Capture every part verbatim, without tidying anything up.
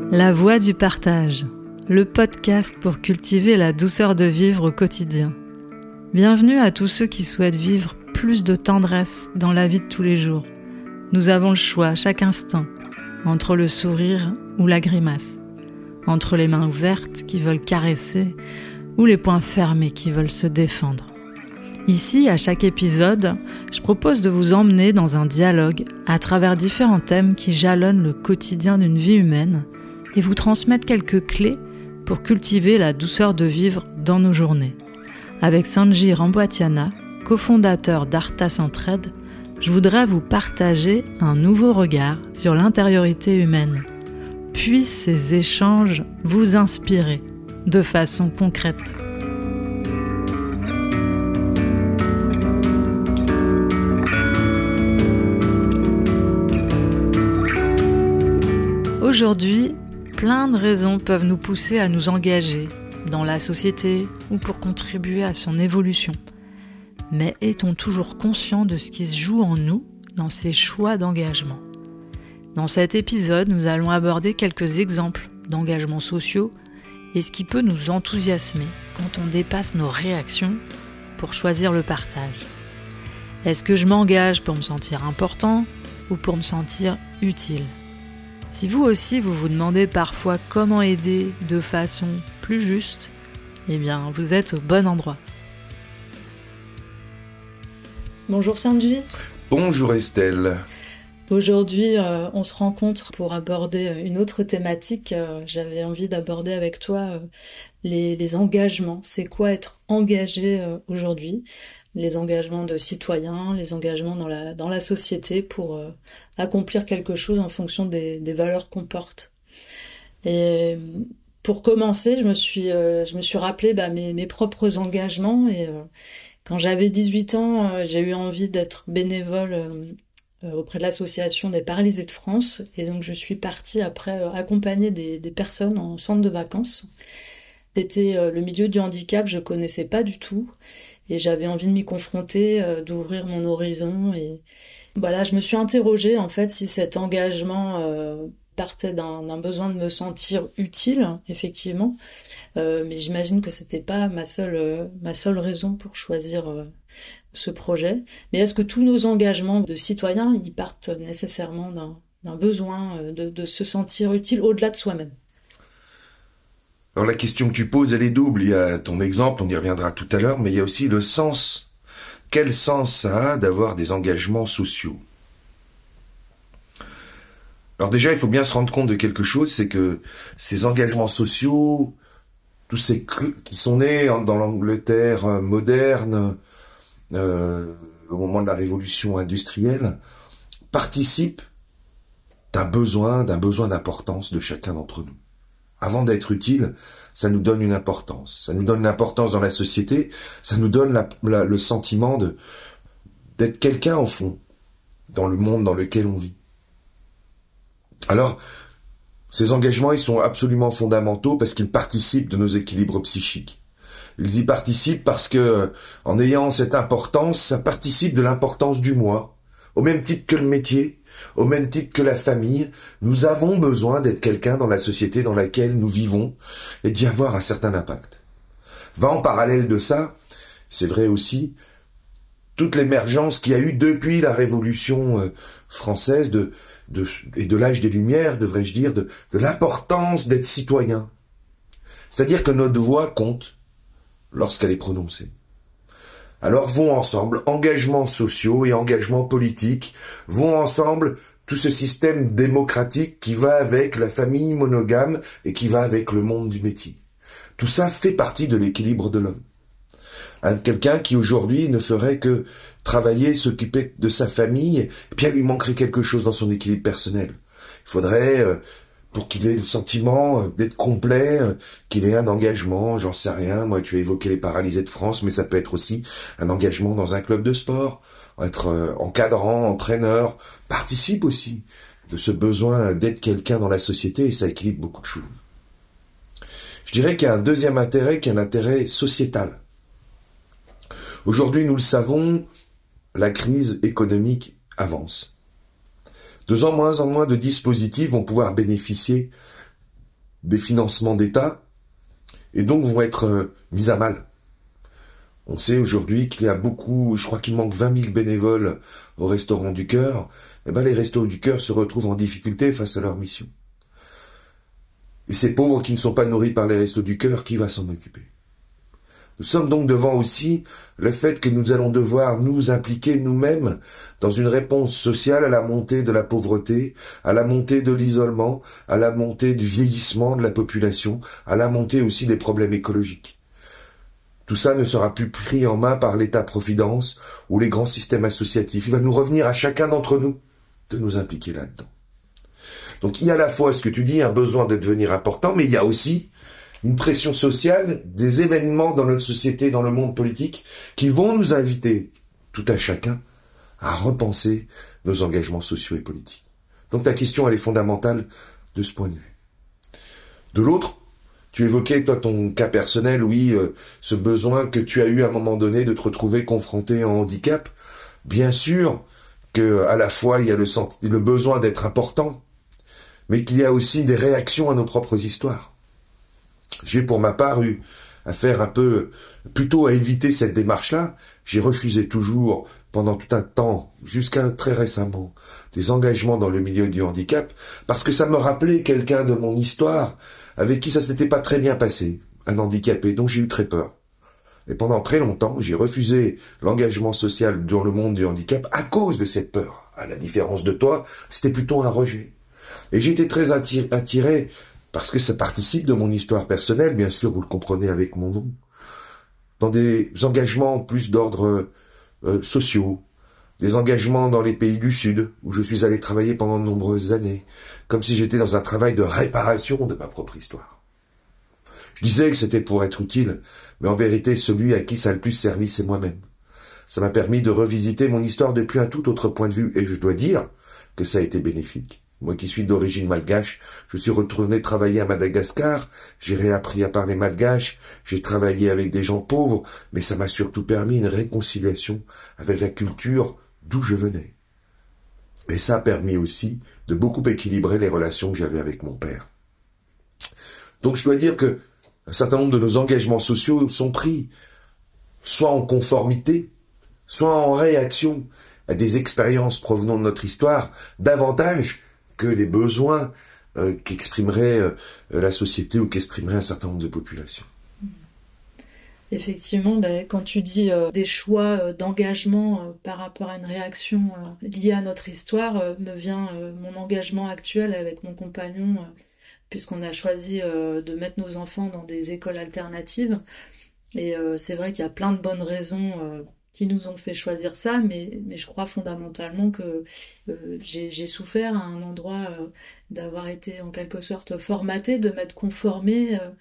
La voix du partage, le podcast pour cultiver la douceur de vivre au quotidien. Bienvenue à tous ceux qui souhaitent vivre plus de tendresse dans la vie de tous les jours. Nous avons le choix à chaque instant, entre le sourire ou la grimace, entre les mains ouvertes qui veulent caresser ou les poings fermés qui veulent se défendre. Ici, à chaque épisode, je propose de vous emmener dans un dialogue à travers différents thèmes qui jalonnent le quotidien d'une vie humaine et vous transmettre quelques clés pour cultiver la douceur de vivre dans nos journées. Avec Sanji Ramboatiana, cofondateur d'Arta Centraide, je voudrais vous partager un nouveau regard sur l'intériorité humaine. Puissent ces échanges vous inspirer de façon concrète. Aujourd'hui, plein de raisons peuvent nous pousser à nous engager dans la société ou pour contribuer à son évolution. Mais est-on toujours conscient de ce qui se joue en nous dans ces choix d'engagement ? Dans cet épisode, nous allons aborder quelques exemples d'engagements sociaux et ce qui peut nous enthousiasmer quand on dépasse nos réactions pour choisir le partage. Est-ce que je m'engage pour me sentir important ou pour me sentir utile ? Si vous aussi vous vous demandez parfois comment aider de façon plus juste, eh bien vous êtes au bon endroit. Bonjour Sanji. Bonjour Estelle. Aujourd'hui, euh, on se rencontre pour aborder une autre thématique. Euh, j'avais envie d'aborder avec toi euh, les, les engagements. C'est quoi être engagé euh, aujourd'hui ? Les engagements de citoyens, les engagements dans la, dans la société pour euh, accomplir quelque chose en fonction des, des valeurs qu'on porte. Et pour commencer, je me suis, euh, je me suis rappelé bah, mes, mes propres engagements. Et euh, quand j'avais dix-huit ans, euh, j'ai eu envie d'être bénévole euh, auprès de l'association des paralysés de France. Et donc je suis partie après euh, accompagner des, des personnes en centre de vacances. C'était euh, le milieu du handicap, je connaissais pas du tout. Et j'avais envie de m'y confronter, euh, d'ouvrir mon horizon. Et voilà, je me suis interrogée en fait si cet engagement euh, partait d'un, d'un besoin de me sentir utile, effectivement. Euh, mais j'imagine que c'était pas ma seule, euh, ma seule raison pour choisir euh, ce projet. Mais est-ce que tous nos engagements de citoyens, ils partent nécessairement d'un, d'un besoin de, de se sentir utile au-delà de soi-même ? Alors la question que tu poses, elle est double. Il y a ton exemple, on y reviendra tout à l'heure, mais il y a aussi le sens. Quel sens ça a d'avoir des engagements sociaux ? Alors déjà, il faut bien se rendre compte de quelque chose, c'est que ces engagements sociaux, tous ces cl- qui sont nés dans l'Angleterre moderne, euh, au moment de la révolution industrielle, participent d'un besoin, d'un besoin d'importance de chacun d'entre nous. Avant d'être utile, ça nous donne une importance. Ça nous donne une importance dans la société, ça nous donne la, la, le sentiment de, d'être quelqu'un au fond, dans le monde dans lequel on vit. Alors, ces engagements, ils sont absolument fondamentaux parce qu'ils participent de nos équilibres psychiques. Ils y participent parce que, en ayant cette importance, ça participe de l'importance du moi, au même titre que le métier, au même titre que la famille. Nous avons besoin d'être quelqu'un dans la société dans laquelle nous vivons et d'y avoir un certain impact. Va en parallèle de ça, c'est vrai aussi, toute l'émergence qu'il y a eu depuis la Révolution française de, de, et de l'âge des Lumières, devrais-je dire, de, de l'importance d'être citoyen. C'est-à-dire que notre voix compte lorsqu'elle est prononcée. Alors vont ensemble engagements sociaux et engagements politiques, vont ensemble tout ce système démocratique qui va avec la famille monogame et qui va avec le monde du métier. Tout ça fait partie de l'équilibre de l'homme. Un, quelqu'un qui aujourd'hui ne ferait que travailler, s'occuper de sa famille, et puis il lui manquerait quelque chose dans son équilibre personnel. Il faudrait, euh, pour qu'il ait le sentiment d'être complet, qu'il ait un engagement, j'en sais rien, moi tu as évoqué les paralysés de France, mais ça peut être aussi un engagement dans un club de sport, être encadrant, entraîneur, participe aussi de ce besoin d'être quelqu'un dans la société et ça équilibre beaucoup de choses. Je dirais qu'il y a un deuxième intérêt qui est un intérêt sociétal. Aujourd'hui, nous le savons, la crise économique avance. De moins en moins de dispositifs vont pouvoir bénéficier des financements d'État, et donc vont être euh, mis à mal. On sait aujourd'hui qu'il y a beaucoup, je crois qu'il manque vingt mille bénévoles au Restaurant du Cœur. Eh ben, les Restos du Cœur se retrouvent en difficulté face à leur mission. Et ces pauvres qui ne sont pas nourris par les Restos du Cœur, qui va s'en occuper? Nous sommes donc devant aussi le fait que nous allons devoir nous impliquer nous-mêmes dans une réponse sociale à la montée de la pauvreté, à la montée de l'isolement, à la montée du vieillissement de la population, à la montée aussi des problèmes écologiques. Tout ça ne sera plus pris en main par l'État-providence ou les grands systèmes associatifs. Il va nous revenir à chacun d'entre nous de nous impliquer là-dedans. Donc il y a à la fois, ce que tu dis, un besoin de devenir important, mais il y a aussi une pression sociale, des événements dans notre société, dans le monde politique, qui vont nous inviter, tout à chacun, à repenser nos engagements sociaux et politiques. Donc ta question, elle est fondamentale de ce point de vue. De l'autre, tu évoquais, toi, ton cas personnel, oui, euh, ce besoin que tu as eu à un moment donné de te retrouver confronté en handicap. Bien sûr que à la fois, il y a le, sent- le besoin d'être important, mais qu'il y a aussi des réactions à nos propres histoires. J'ai pour ma part eu à faire un peu, plutôt à éviter cette démarche-là. J'ai refusé toujours, pendant tout un temps, jusqu'à très récemment, des engagements dans le milieu du handicap, parce que ça me rappelait quelqu'un de mon histoire, avec qui ça s'était pas très bien passé, un handicapé dont j'ai eu très peur. Et pendant très longtemps, j'ai refusé l'engagement social dans le monde du handicap à cause de cette peur. À la différence de toi, c'était plutôt un rejet. Et j'étais très attiré, attiré parce que ça participe de mon histoire personnelle, bien sûr, vous le comprenez avec mon nom, dans des engagements plus d'ordre euh, sociaux, des engagements dans les pays du Sud, où je suis allé travailler pendant de nombreuses années, comme si j'étais dans un travail de réparation de ma propre histoire. Je disais que c'était pour être utile, mais en vérité, celui à qui ça a le plus servi, c'est moi-même. Ça m'a permis de revisiter mon histoire depuis un tout autre point de vue, et je dois dire que ça a été bénéfique. Moi qui suis d'origine malgache, je suis retourné travailler à Madagascar, j'ai réappris à parler malgache, j'ai travaillé avec des gens pauvres, mais ça m'a surtout permis une réconciliation avec la culture d'où je venais. Et ça a permis aussi de beaucoup équilibrer les relations que j'avais avec mon père. Donc je dois dire que un certain nombre de nos engagements sociaux sont pris soit en conformité, soit en réaction à des expériences provenant de notre histoire, davantage que les besoins euh, qu'exprimerait euh, la société ou qu'exprimerait un certain nombre de populations. Effectivement, ben, quand tu dis euh, des choix euh, d'engagement euh, par rapport à une réaction euh, liée à notre histoire, euh, me vient euh, mon engagement actuel avec mon compagnon, euh, puisqu'on a choisi euh, de mettre nos enfants dans des écoles alternatives. Et euh, c'est vrai qu'il y a plein de bonnes raisons euh, qui nous ont fait choisir ça, mais, mais je crois fondamentalement que euh, j'ai, j'ai souffert à un endroit euh, d'avoir été en quelque sorte formaté, de m'être conformée euh,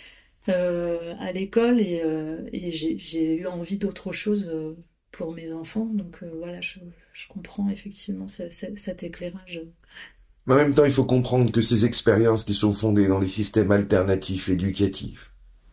euh, à l'école, et, euh, et j'ai, j'ai eu envie d'autre chose euh, pour mes enfants. Donc euh, voilà, je, je comprends effectivement ce, ce, cet éclairage. Mais en même temps, il faut comprendre que ces expériences qui sont fondées dans les systèmes alternatifs éducatifs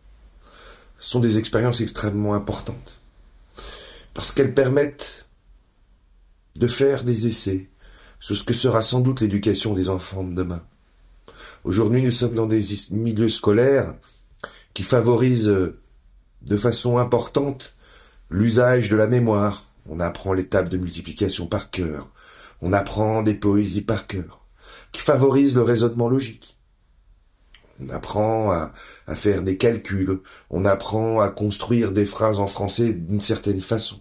sont des expériences extrêmement importantes. Parce qu'elles permettent de faire des essais sur ce que sera sans doute l'éducation des enfants de demain. Aujourd'hui, nous sommes dans des milieux scolaires qui favorisent de façon importante l'usage de la mémoire. On apprend les tables de multiplication par cœur, on apprend des poésies par cœur, qui favorisent le raisonnement logique. On apprend à, à faire des calculs, on apprend à construire des phrases en français d'une certaine façon.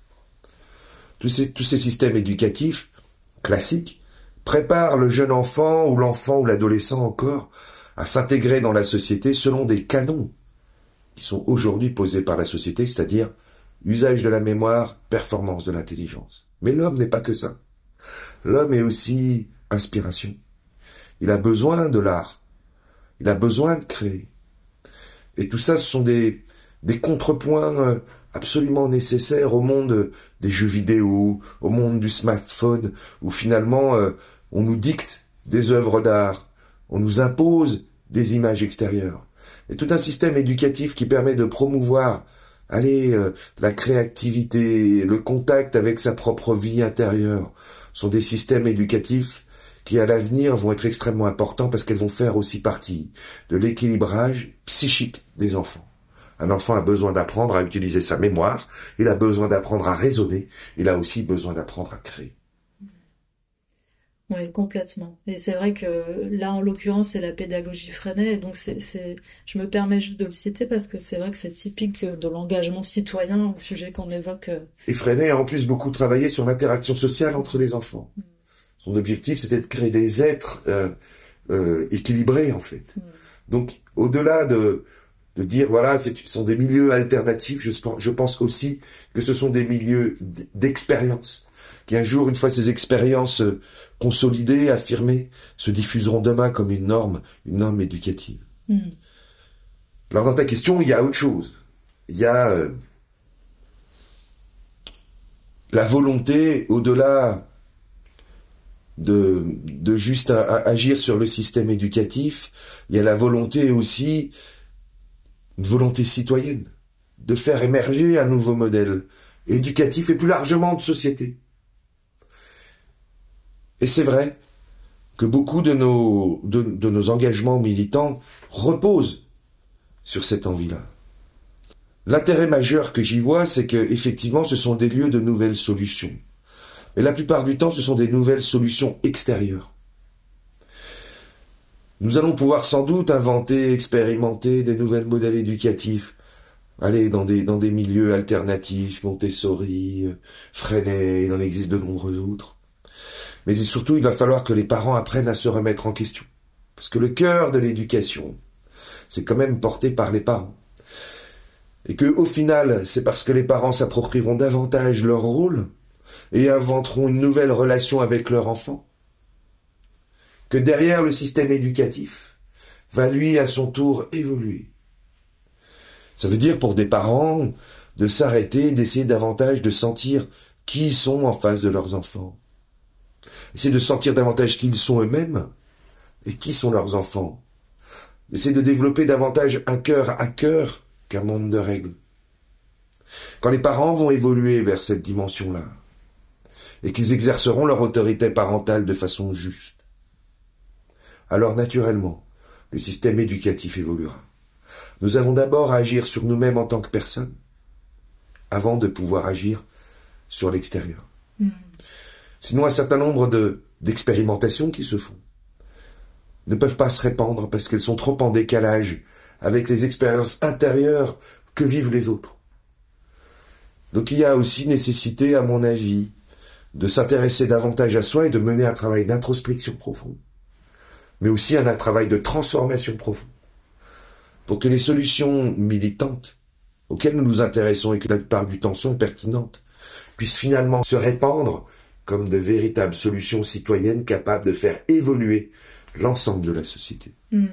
Tous ces, tous ces systèmes éducatifs classiques préparent le jeune enfant ou l'enfant ou l'adolescent encore à s'intégrer dans la société selon des canons qui sont aujourd'hui posés par la société, c'est-à-dire usage de la mémoire, performance de l'intelligence. Mais l'homme n'est pas que ça. L'homme est aussi inspiration. Il a besoin de l'art. Il a besoin de créer. Et tout ça, ce sont des, des contrepoints absolument nécessaires au monde des jeux vidéo, au monde du smartphone, où finalement, euh, on nous dicte des œuvres d'art, on nous impose des images extérieures. Et tout un système éducatif qui permet de promouvoir, allez, euh, la créativité, le contact avec sa propre vie intérieure, sont des systèmes éducatifs qui à l'avenir vont être extrêmement importants parce qu'elles vont faire aussi partie de l'équilibrage psychique des enfants. Un enfant a besoin d'apprendre à utiliser sa mémoire, il a besoin d'apprendre à raisonner, il a aussi besoin d'apprendre à créer. Oui, complètement. Et c'est vrai que là, en l'occurrence, c'est la pédagogie Freinet. Et donc, c'est, c'est, je me permets juste de le citer parce que c'est vrai que c'est typique de l'engagement citoyen au sujet qu'on évoque. Et Freinet a en plus beaucoup travaillé sur l'interaction sociale entre les enfants. Mm. Son objectif, c'était de créer des êtres euh, euh, équilibrés, en fait. Mm. Donc, au-delà de, de dire, voilà, ce sont des milieux alternatifs, je, je pense aussi que ce sont des milieux d'expérience. Qui un jour, une fois ces expériences consolidées, affirmées, se diffuseront demain comme une norme, une norme éducative. Mm. Alors dans ta question, il y a autre chose. Il y a euh, la volonté, au-delà de, de juste à, à agir sur le système éducatif, il y a la volonté aussi, une volonté citoyenne, de faire émerger un nouveau modèle éducatif et plus largement de société. Et c'est vrai que beaucoup de nos, de, de nos engagements militants reposent sur cette envie-là. L'intérêt majeur que j'y vois, c'est que effectivement, ce sont des lieux de nouvelles solutions. Mais la plupart du temps, ce sont des nouvelles solutions extérieures. Nous allons pouvoir sans doute inventer, expérimenter des nouvelles modèles éducatifs, aller dans des, dans des milieux alternatifs, Montessori, Freinet, il en existe de nombreux autres. Mais surtout, il va falloir que les parents apprennent à se remettre en question. Parce que le cœur de l'éducation, c'est quand même porté par les parents. Et que, au final, c'est parce que les parents s'approprieront davantage leur rôle et inventeront une nouvelle relation avec leur enfant, que derrière le système éducatif va lui, à son tour, évoluer. Ça veut dire, pour des parents, de s'arrêter, d'essayer davantage de sentir qui ils sont en face de leurs enfants. Essayer de sentir davantage qui ils sont eux-mêmes et qui sont leurs enfants. Essayer de développer davantage un cœur à cœur qu'un monde de règles. Quand les parents vont évoluer vers cette dimension-là et qu'ils exerceront leur autorité parentale de façon juste, alors naturellement, le système éducatif évoluera. Nous avons d'abord à agir sur nous-mêmes en tant que personnes avant de pouvoir agir sur l'extérieur. Mmh. Sinon, un certain nombre de, d'expérimentations qui se font ne peuvent pas se répandre parce qu'elles sont trop en décalage avec les expériences intérieures que vivent les autres. Donc il y a aussi nécessité, à mon avis, de s'intéresser davantage à soi et de mener un travail d'introspection profond, mais aussi un, un travail de transformation profond, pour que les solutions militantes auxquelles nous nous intéressons et que la plupart du temps sont pertinentes puissent finalement se répandre comme de véritables solutions citoyennes capables de faire évoluer l'ensemble de la société. Mmh.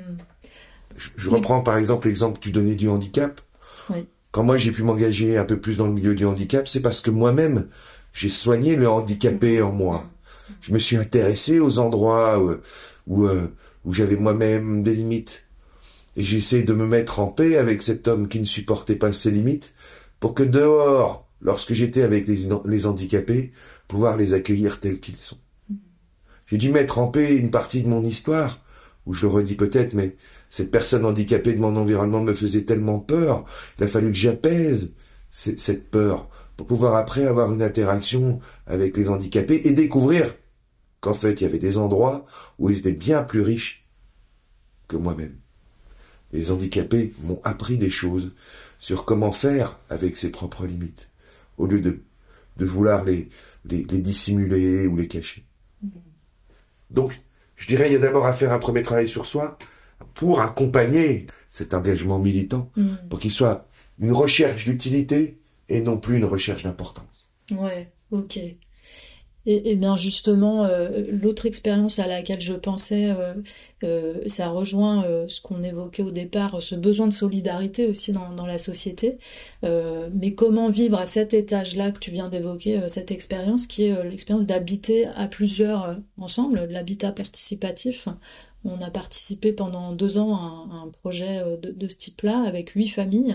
Je, je oui. reprends par exemple l'exemple que tu donnais du handicap. Oui. Quand moi j'ai pu m'engager un peu plus dans le milieu du handicap, c'est parce que moi-même, j'ai soigné le handicapé en moi. Mmh. Je me suis intéressé aux endroits où, où, où j'avais moi-même des limites. Et j'ai essayé de me mettre en paix avec cet homme qui ne supportait pas ses limites, pour que dehors, lorsque j'étais avec les, les handicapés, pouvoir les accueillir tels qu'ils sont. Mmh. J'ai dû mettre en paix une partie de mon histoire, où je le redis peut-être, mais cette personne handicapée de mon environnement me faisait tellement peur, il a fallu que j'apaise cette peur, pour pouvoir après avoir une interaction avec les handicapés et découvrir qu'en fait il y avait des endroits où ils étaient bien plus riches que moi-même. Les handicapés m'ont appris des choses sur comment faire avec ses propres limites, au lieu de, de vouloir les, les, les dissimuler ou les cacher. Mmh. Donc, je dirais, il y a d'abord à faire un premier travail sur soi pour accompagner cet engagement militant, mmh. pour qu'il soit une recherche d'utilité et non plus une recherche d'importance. Ouais, ok. Et, et bien justement, euh, l'autre expérience à laquelle je pensais, euh, euh, ça rejoint euh, ce qu'on évoquait au départ, ce besoin de solidarité aussi dans, dans la société. Euh, mais comment vivre à cet étage-là que tu viens d'évoquer, euh, cette expérience qui est euh, l'expérience d'habiter à plusieurs euh, ensemble, l'habitat participatif. On a participé pendant deux ans à un, à un projet euh, de, de ce type-là avec huit familles.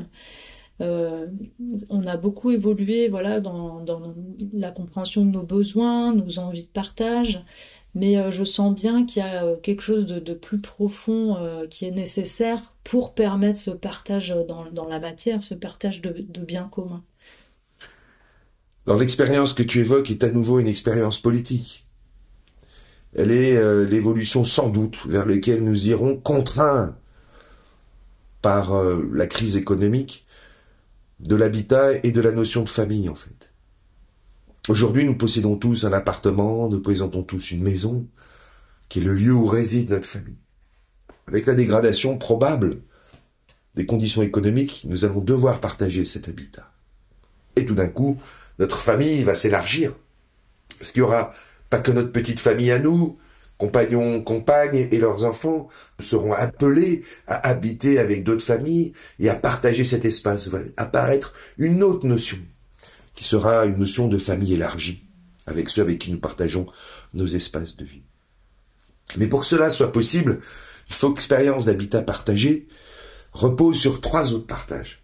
Euh, on a beaucoup évolué voilà, dans, dans la compréhension de nos besoins, nos envies de partage, mais euh, je sens bien qu'il y a euh, quelque chose de, de plus profond euh, qui est nécessaire pour permettre ce partage dans, dans la matière, ce partage de, de biens communs. Alors l'expérience que tu évoques est à nouveau une expérience politique. Elle est euh, l'évolution sans doute vers laquelle nous irons contraints par euh, la crise économique de l'habitat et de la notion de famille en fait. Aujourd'hui, nous possédons tous un appartement, nous possédons tous une maison, qui est le lieu où réside notre famille. Avec la dégradation probable des conditions économiques, nous allons devoir partager cet habitat. Et tout d'un coup, notre famille va s'élargir. Parce qu'il n'y aura pas que notre petite famille à nous, compagnons, compagnes et leurs enfants seront appelés à habiter avec d'autres familles et à partager cet espace. Va apparaître une autre notion, qui sera une notion de famille élargie, avec ceux avec qui nous partageons nos espaces de vie. Mais pour que cela soit possible, il faut que l'expérience d'habitat partagé repose sur trois autres partages.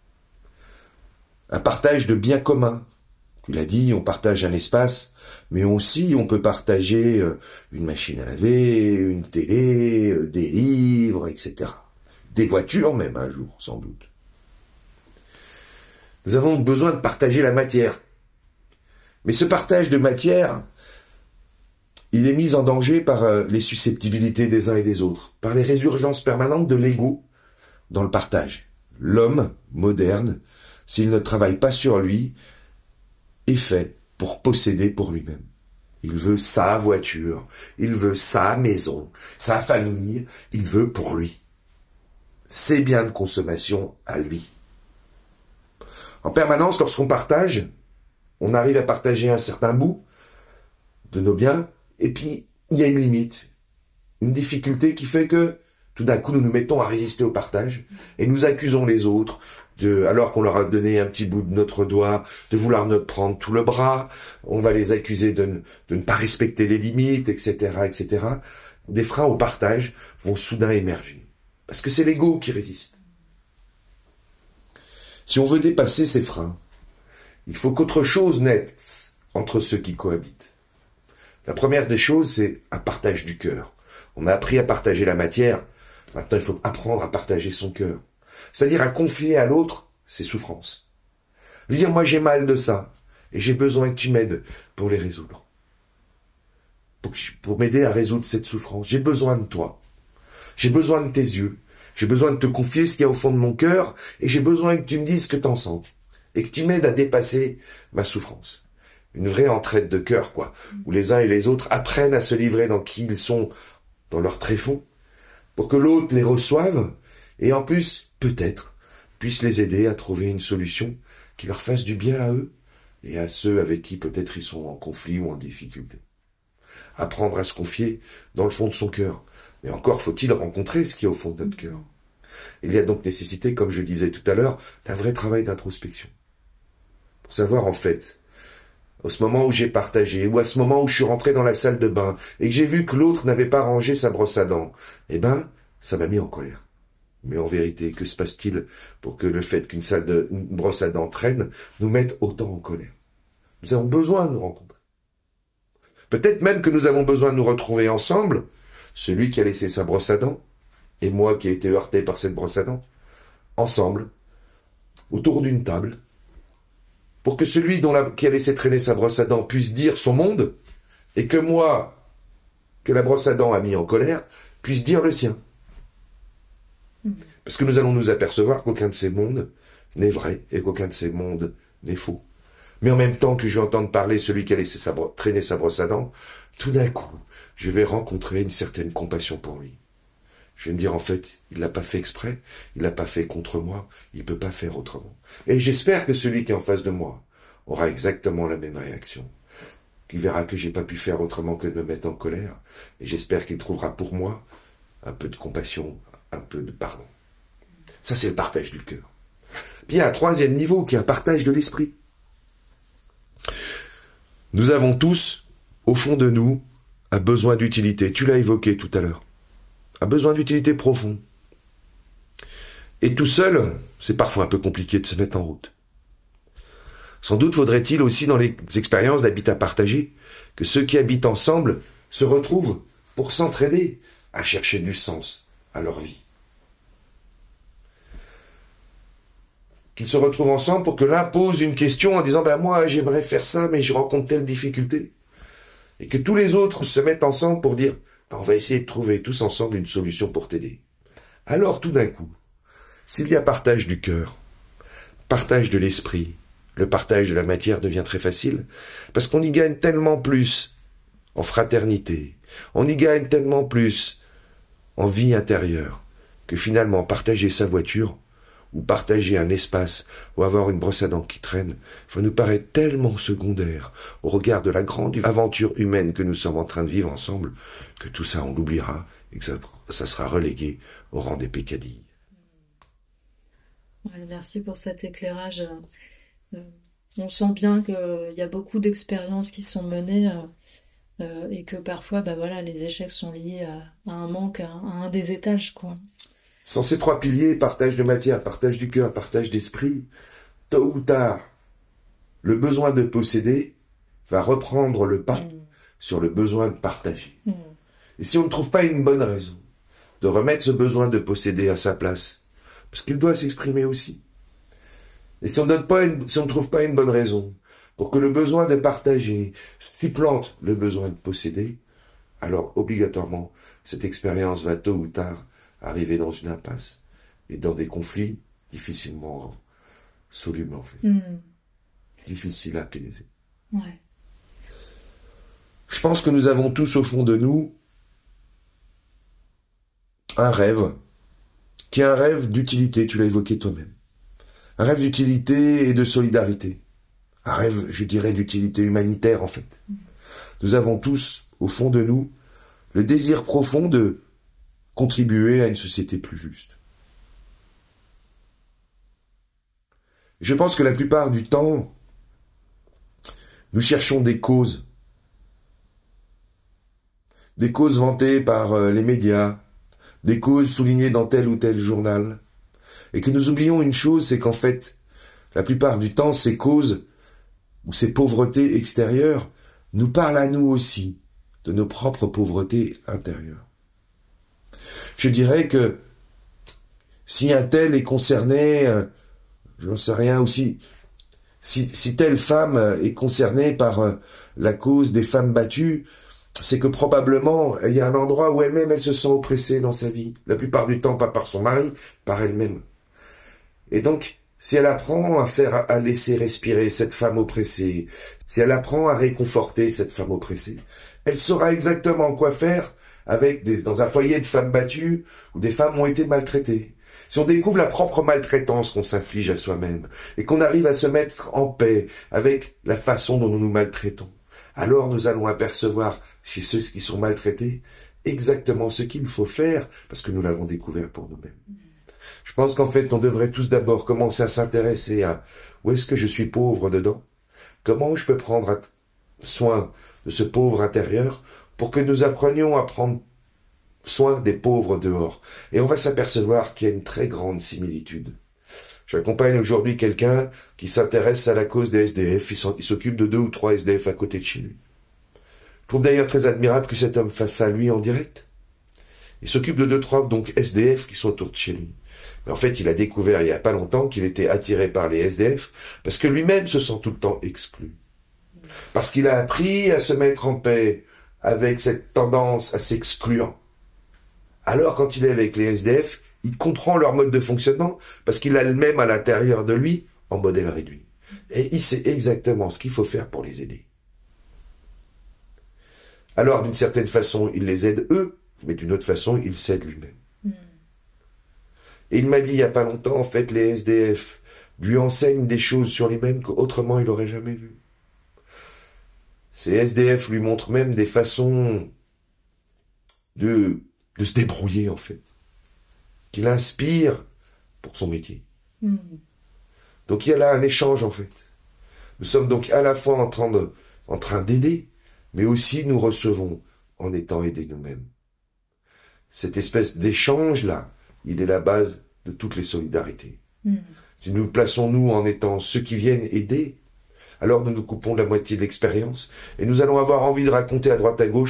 Un partage de biens communs. Tu l'as dit, on partage un espace, mais aussi on peut partager une machine à laver, une télé, des livres, et cetera. Des voitures même un jour, sans doute. Nous avons besoin de partager la matière. Mais ce partage de matière, il est mis en danger par les susceptibilités des uns et des autres, par les résurgences permanentes de l'ego dans le partage. L'homme moderne, s'il ne travaille pas sur lui, est fait pour posséder pour lui-même. Il veut sa voiture, il veut sa maison, sa famille, il veut pour lui. Ses biens de consommation à lui. En permanence, lorsqu'on partage, on arrive à partager un certain bout de nos biens, et puis il y a une limite, une difficulté qui fait que tout d'un coup nous nous mettons à résister au partage, et nous accusons les autres, de, alors qu'on leur a donné un petit bout de notre doigt, de vouloir nous prendre tout le bras, on va les accuser de ne, de ne pas respecter les limites, et cetera, et cetera. Des freins au partage vont soudain émerger. Parce que c'est l'ego qui résiste. Si on veut dépasser ces freins, il faut qu'autre chose naisse entre ceux qui cohabitent. La première des choses, c'est un partage du cœur. On a appris à partager la matière, maintenant il faut apprendre à partager son cœur. C'est-à-dire à confier à l'autre ses souffrances. Lui dire, moi j'ai mal de ça, et j'ai besoin que tu m'aides pour les résoudre. Pour, pour m'aider à résoudre cette souffrance. J'ai besoin de toi. J'ai besoin de tes yeux. J'ai besoin de te confier ce qu'il y a au fond de mon cœur, et j'ai besoin que tu me dises ce que t'en sens. Et que tu m'aides à dépasser ma souffrance. Une vraie entraide de cœur, quoi. Où les uns et les autres apprennent à se livrer dans qui ils sont, dans leur tréfonds, pour que l'autre les reçoive, et en plus, peut-être, puisse les aider à trouver une solution qui leur fasse du bien à eux et à ceux avec qui peut-être ils sont en conflit ou en difficulté. Apprendre à se confier dans le fond de son cœur. Mais encore faut-il rencontrer ce qui est au fond de notre cœur. Il y a donc nécessité, comme je disais tout à l'heure, d'un vrai travail d'introspection. Pour savoir en fait, à ce moment où j'ai partagé, ou à ce moment où je suis rentré dans la salle de bain, et que j'ai vu que l'autre n'avait pas rangé sa brosse à dents, eh ben, ça m'a mis en colère. Mais en vérité, que se passe-t-il pour que le fait qu'une salle de une brosse à dents traîne nous mette autant en colère? Nous avons besoin de nous rencontrer. Peut-être même que nous avons besoin de nous retrouver ensemble, celui qui a laissé sa brosse à dents, et moi qui ai été heurté par cette brosse à dents, ensemble, autour d'une table, pour que celui dont la, qui a laissé traîner sa brosse à dents puisse dire son monde, et que moi, que la brosse à dents a mis en colère, puisse dire le sien. Parce que nous allons nous apercevoir qu'aucun de ces mondes n'est vrai et qu'aucun de ces mondes n'est faux. Mais en même temps que je vais entendre parler celui qui a laissé sa bro- traîner sa brosse à dents, tout d'un coup, je vais rencontrer une certaine compassion pour lui. Je vais me dire, en fait, il l'a pas fait exprès, il l'a pas fait contre moi, il peut pas faire autrement. Et j'espère que celui qui est en face de moi aura exactement la même réaction. Qu'il verra que j'ai pas pu faire autrement que de me mettre en colère, et j'espère qu'il trouvera pour moi un peu de compassion, un peu de pardon. Ça, c'est le partage du cœur. Puis il y a un troisième niveau qui est un partage de l'esprit. Nous avons tous, au fond de nous, un besoin d'utilité. Tu l'as évoqué tout à l'heure. Un besoin d'utilité profond. Et tout seul, c'est parfois un peu compliqué de se mettre en route. Sans doute faudrait-il aussi, dans les expériences d'habitat partagé, que ceux qui habitent ensemble se retrouvent pour s'entraider à chercher du sens à leur vie. Qu'ils se retrouvent ensemble pour que l'un pose une question en disant ben moi j'aimerais faire ça mais je rencontre telle difficulté. Et que tous les autres se mettent ensemble pour dire ben, on va essayer de trouver tous ensemble une solution pour t'aider. Alors tout d'un coup, s'il y a partage du cœur, partage de l'esprit, le partage de la matière devient très facile parce qu'on y gagne tellement plus en fraternité, on y gagne tellement plus en vie intérieure que finalement partager sa voiture ou partager un espace, ou avoir une brosse à dents qui traîne, va nous paraître tellement secondaire au regard de la grande aventure humaine que nous sommes en train de vivre ensemble, que tout ça on l'oubliera et que ça, ça sera relégué au rang des peccadilles. Ouais, merci pour cet éclairage. Euh, on sent bien qu'il y a beaucoup d'expériences qui sont menées euh, euh, et que parfois bah voilà, les échecs sont liés à, à un manque, à, à un des étages, quoi. Sans ces trois piliers, partage de matière, partage du cœur, partage d'esprit, tôt ou tard, le besoin de posséder va reprendre le pas mmh. sur le besoin de partager. Mmh. Et si on ne trouve pas une bonne raison de remettre ce besoin de posséder à sa place, parce qu'il doit s'exprimer aussi, et si on donne pas une, si on ne trouve pas une bonne raison pour que le besoin de partager supplante le besoin de posséder, alors obligatoirement, cette expérience va tôt ou tard arriver dans une impasse et dans des conflits difficilement solubles en fait. Mmh. Difficiles à apaiser. Ouais. Je pense que nous avons tous au fond de nous un rêve, qui est un rêve d'utilité, tu l'as évoqué toi-même. Un rêve d'utilité et de solidarité. Un rêve, je dirais, d'utilité humanitaire en fait. Mmh. Nous avons tous, au fond de nous, le désir profond de contribuer à une société plus juste. Je pense que la plupart du temps, nous cherchons des causes. Des causes vantées par les médias, des causes soulignées dans tel ou tel journal. Et que nous oublions une chose, c'est qu'en fait, la plupart du temps, ces causes ou ces pauvretés extérieures nous parlent à nous aussi de nos propres pauvretés intérieures. Je dirais que si un tel est concerné, euh, je n'en sais rien aussi, si, si telle femme est concernée par euh, la cause des femmes battues, c'est que probablement il y a un endroit où elle-même elle se sent oppressée dans sa vie. La plupart du temps pas par son mari, par elle-même. Et donc, si elle apprend à faire, à laisser respirer cette femme oppressée, si elle apprend à réconforter cette femme oppressée, elle saura exactement quoi faire avec des, dans un foyer de femmes battues où des femmes ont été maltraitées. Si on découvre la propre maltraitance qu'on s'inflige à soi-même et qu'on arrive à se mettre en paix avec la façon dont nous nous maltraitons, alors nous allons apercevoir chez ceux qui sont maltraités exactement ce qu'il faut faire parce que nous l'avons découvert pour nous-mêmes. Je pense qu'en fait, on devrait tous d'abord commencer à s'intéresser à où est-ce que je suis pauvre dedans, comment je peux prendre soin de ce pauvre intérieur pour que nous apprenions à prendre soin des pauvres dehors. Et on va s'apercevoir qu'il y a une très grande similitude. J'accompagne aujourd'hui quelqu'un qui s'intéresse à la cause des S D F, il s'occupe de deux ou trois S D F à côté de chez lui. Je trouve d'ailleurs très admirable que cet homme fasse ça lui en direct. Il s'occupe de deux, trois donc S D F qui sont autour de chez lui. Mais en fait, il a découvert il y a pas longtemps qu'il était attiré par les S D F parce que lui-même se sent tout le temps exclu. Parce qu'il a appris à se mettre en paix avec cette tendance à s'exclure. Alors, quand il est avec les S D F, il comprend leur mode de fonctionnement parce qu'il a le même à l'intérieur de lui en modèle réduit. Et il sait exactement ce qu'il faut faire pour les aider. Alors, d'une certaine façon, il les aide eux, mais d'une autre façon, il s'aide lui-même. Mm. Et il m'a dit il n'y a pas longtemps, en fait, les S D F lui enseignent des choses sur lui-même qu'autrement il n'aurait jamais vues. Ces S D F lui montrent même des façons de, de se débrouiller, en fait, qui l'inspirent pour son métier. Mm. Donc il y a là un échange, en fait. Nous sommes donc à la fois en train de, en train d'aider, mais aussi nous recevons en étant aidés nous-mêmes. Cette espèce d'échange-là, il est la base de toutes les solidarités. Mm. Si nous plaçons nous en étant ceux qui viennent aider, alors nous nous coupons de la moitié de l'expérience et nous allons avoir envie de raconter à droite à gauche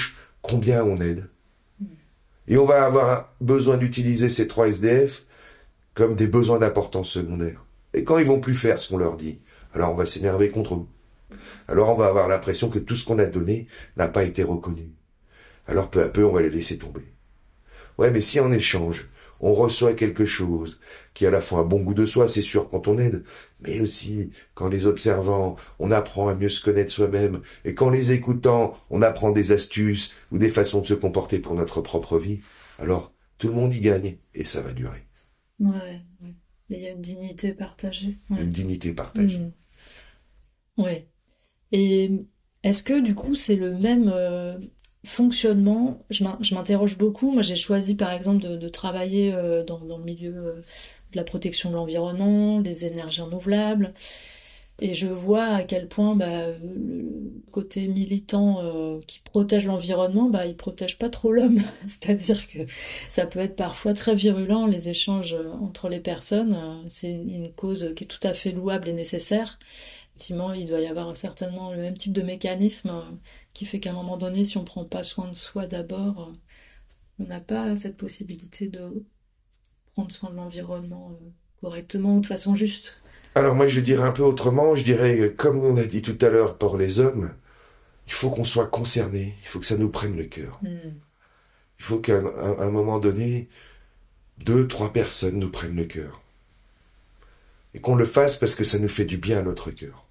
combien on aide. Et on va avoir besoin d'utiliser ces trois S D F comme des besoins d'importance secondaire. Et quand ils vont plus faire ce qu'on leur dit, alors on va s'énerver contre eux. Alors on va avoir l'impression que tout ce qu'on a donné n'a pas été reconnu. Alors peu à peu, on va les laisser tomber. Ouais, mais si en échange, on reçoit quelque chose qui a à la fois un bon goût de soi, c'est sûr, quand on aide, mais aussi qu'en les observant, on apprend à mieux se connaître soi-même, et qu'en les écoutant, on apprend des astuces ou des façons de se comporter pour notre propre vie, alors tout le monde y gagne, et ça va durer. Ouais, ouais. Il y a une dignité partagée. Ouais. Une dignité partagée. Mmh. Ouais. Et est-ce que du coup c'est le même euh, fonctionnement? Je m'interroge beaucoup. Moi j'ai choisi par exemple de, de travailler euh, dans, dans le milieu euh, de la protection de l'environnement, des énergies renouvelables. Et je vois à quel point bah, le côté militant euh, qui protège l'environnement, bah, il protège pas trop l'homme. C'est-à-dire que ça peut être parfois très virulent, les échanges entre les personnes. C'est une cause qui est tout à fait louable et nécessaire. Effectivement, il doit y avoir certainement le même type de mécanisme qui fait qu'à un moment donné, si on prend pas soin de soi d'abord, on n'a pas cette possibilité de prendre soin de l'environnement correctement ou de façon juste. Alors moi je dirais un peu autrement, je dirais comme on a dit tout à l'heure pour les hommes, il faut qu'on soit concerné, il faut que ça nous prenne le cœur. Mm. Il faut qu'à un, un moment donné, deux, trois personnes nous prennent le cœur. Et qu'on le fasse parce que ça nous fait du bien à notre cœur.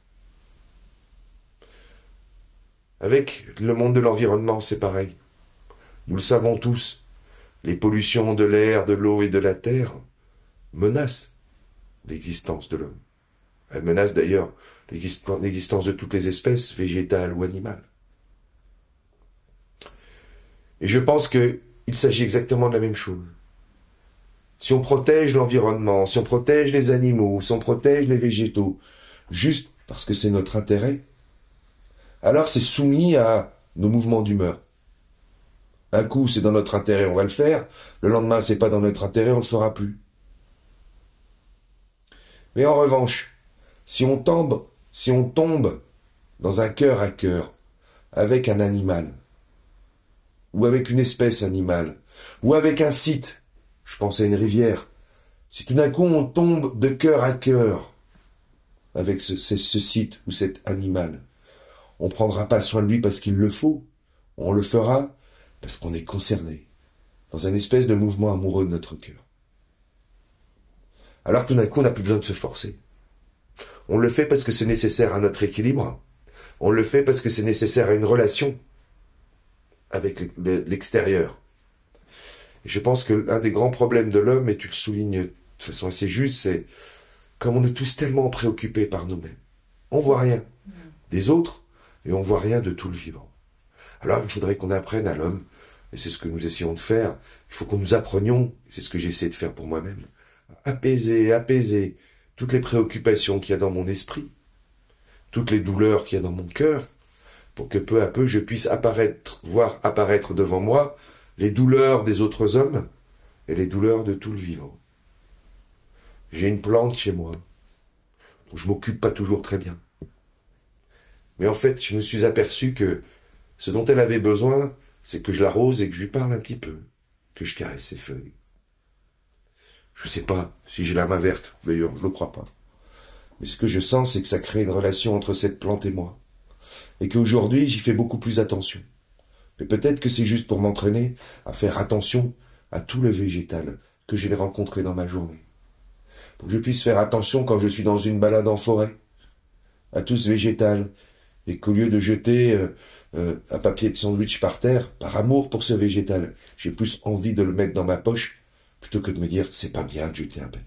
Avec le monde de l'environnement, c'est pareil. Nous le savons tous, les pollutions de l'air, de l'eau et de la terre menacent l'existence de l'homme. Elles menacent d'ailleurs l'existence de toutes les espèces, végétales ou animales. Et je pense qu'il s'agit exactement de la même chose. Si on protège l'environnement, si on protège les animaux, si on protège les végétaux, juste parce que c'est notre intérêt, alors c'est soumis à nos mouvements d'humeur. Un coup, c'est dans notre intérêt, on va le faire. Le lendemain, c'est pas dans notre intérêt, on le fera plus. Mais en revanche, si on tombe, si on tombe dans un cœur à cœur avec un animal, ou avec une espèce animale, ou avec un site, je pense à une rivière, si tout d'un coup on tombe de cœur à cœur avec ce, ce, ce site ou cet animal, on ne prendra pas soin de lui parce qu'il le faut, on le fera parce qu'on est concerné, dans un espèce de mouvement amoureux de notre cœur. Alors tout d'un coup on n'a plus besoin de se forcer. On le fait parce que c'est nécessaire à notre équilibre, on le fait parce que c'est nécessaire à une relation avec l'extérieur. Et je pense que l'un des grands problèmes de l'homme, et tu le soulignes de façon assez juste, c'est comme on est tous tellement préoccupés par nous-mêmes. On voit rien des autres, et on voit rien de tout le vivant. Alors il faudrait qu'on apprenne à l'homme, et c'est ce que nous essayons de faire, il faut qu'on nous apprenions, et c'est ce que j'essaie de faire pour moi-même, à apaiser, apaiser toutes les préoccupations qu'il y a dans mon esprit, toutes les douleurs qu'il y a dans mon cœur, pour que peu à peu je puisse apparaître, voir apparaître devant moi les douleurs des autres hommes et les douleurs de tout le vivant. J'ai une plante chez moi, dont je m'occupe pas toujours très bien. Mais en fait, je me suis aperçu que ce dont elle avait besoin, c'est que je l'arrose et que je lui parle un petit peu, que je caresse ses feuilles. Je sais pas si j'ai la main verte, d'ailleurs, je le crois pas. Mais ce que je sens, c'est que ça crée une relation entre cette plante et moi. Et qu'aujourd'hui, j'y fais beaucoup plus attention. Mais peut-être que c'est juste pour m'entraîner à faire attention à tout le végétal que j'ai rencontré dans ma journée. Pour que je puisse faire attention quand je suis dans une balade en forêt, à tout ce végétal, et qu'au lieu de jeter euh, euh, un papier de sandwich par terre, par amour pour ce végétal, j'ai plus envie de le mettre dans ma poche, plutôt que de me dire « c'est pas bien de jeter un papier ».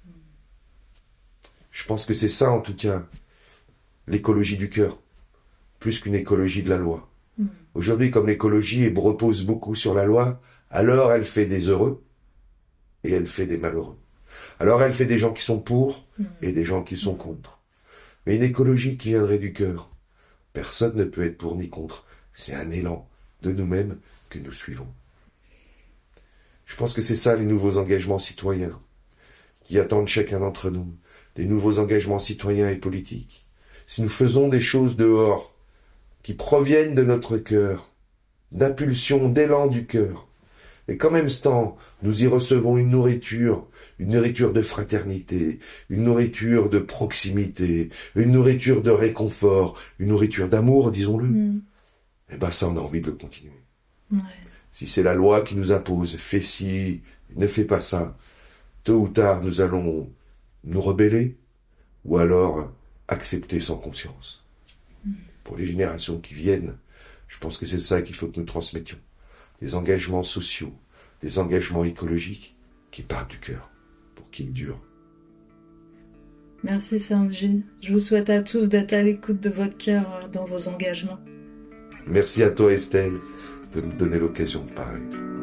Je pense que c'est ça, en tout cas, l'écologie du cœur, plus qu'une écologie de la loi. Mmh. Aujourd'hui, comme l'écologie repose beaucoup sur la loi, alors elle fait des heureux et elle fait des malheureux. Alors elle fait des gens qui sont pour mmh. et des gens qui sont contre. Mais une écologie qui viendrait du cœur, personne ne peut être pour ni contre. C'est un élan de nous-mêmes que nous suivons. Je pense que c'est ça les nouveaux engagements citoyens qui attendent chacun d'entre nous, les nouveaux engagements citoyens et politiques. Si nous faisons des choses dehors qui proviennent de notre cœur, d'impulsion, d'élan du cœur. Et qu'en même temps, nous y recevons une nourriture, une nourriture de fraternité, une nourriture de proximité, une nourriture de réconfort, une nourriture d'amour, disons-le. Mm. Et ben ça, on a envie de le continuer. Ouais. Si c'est la loi qui nous impose, fais ci, ne fais pas ça, tôt ou tard, nous allons nous rebeller, ou alors accepter sans conscience. Mm. Pour les générations qui viennent, je pense que c'est ça qu'il faut que nous transmettions. Des engagements sociaux, des engagements écologiques qui partent du cœur, pour qu'ils durent. Merci Sanji. Je vous souhaite à tous d'être à l'écoute de votre cœur dans vos engagements. Merci à toi Estelle de nous donner l'occasion de parler.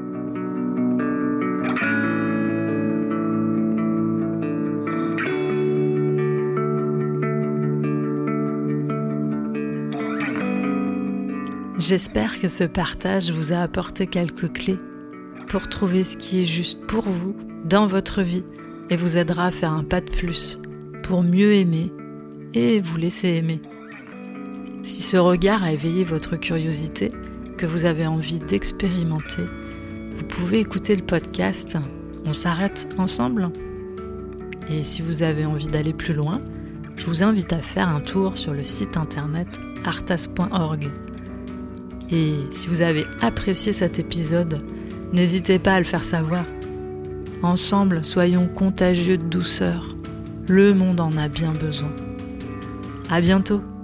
J'espère que ce partage vous a apporté quelques clés pour trouver ce qui est juste pour vous dans votre vie et vous aidera à faire un pas de plus pour mieux aimer et vous laisser aimer. Si ce regard a éveillé votre curiosité, que vous avez envie d'expérimenter, vous pouvez écouter le podcast « On s'arrête ensemble ». Et si vous avez envie d'aller plus loin, je vous invite à faire un tour sur le site internet artas point org. Et si vous avez apprécié cet épisode, n'hésitez pas à le faire savoir. Ensemble, soyons contagieux de douceur. Le monde en a bien besoin. À bientôt!